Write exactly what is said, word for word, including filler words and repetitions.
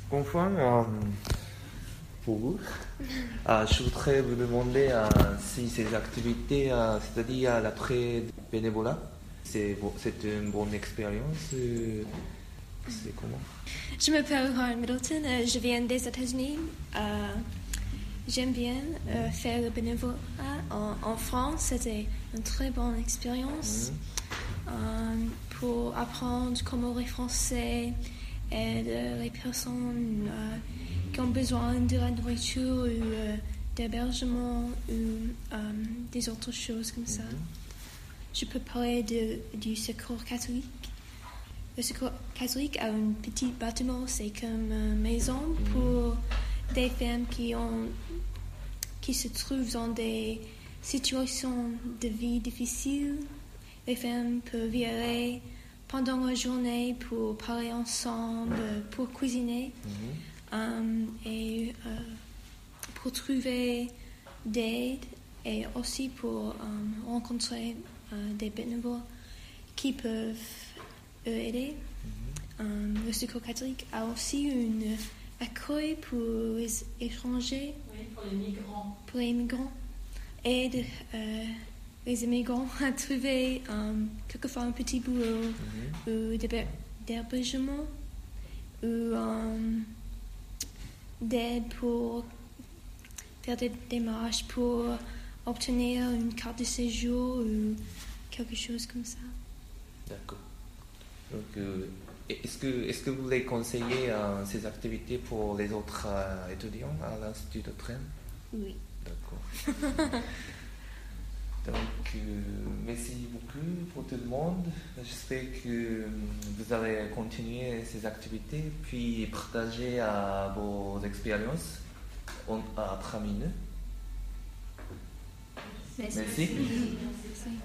Enfin, euh, pour vous, euh, je voudrais vous demander euh, si ces activités, euh, c'est-à-dire l'après bénévolat, c'est, bon, c'est une bonne expérience. euh, c'est comment? Je m'appelle Lauren Middleton, euh, je viens des États-Unis. Euh, j'aime bien euh, faire le bénévolat en, en France. C'était une très bonne expérience Mhm. euh, pour apprendre comment les Français aident les personnes euh, qui ont besoin de la nourriture ou euh, d'hébergement ou euh, des autres choses comme ça. Mhm. Je peux parler de, du secours catholique. Le secours catholique a un petit bâtiment, c'est comme une maison pour des femmes qui, ont, qui se trouvent dans des situations de vie difficiles. Les femmes peuvent y aller pendant la journée pour parler ensemble, pour cuisiner Mhm. euh, et euh, pour trouver d'aide et aussi pour euh, rencontrer euh, des bénévoles qui peuvent eux aider. Mhm. Euh, le Secours catholique a aussi un accueil pour les étrangers, Oui, pour les migrants. pour les migrants, aide euh, les immigrants à trouver euh, quelquefois un petit boulot Mhm. ou d'héber- d'hébergement ou euh, d'aide pour faire des démarches pour obtenir une carte de séjour ou quelque chose comme ça. D'accord. Donc, euh, est-ce que, est-ce que vous voulez conseiller euh, ces activités pour les autres euh, étudiants à l'Institut de Trèves? Oui. D'accord. Donc, euh, merci beaucoup pour tout le monde. J'espère que vous allez continuer ces activités, puis partager euh, vos expériences entre amis. Merci. Merci. Merci.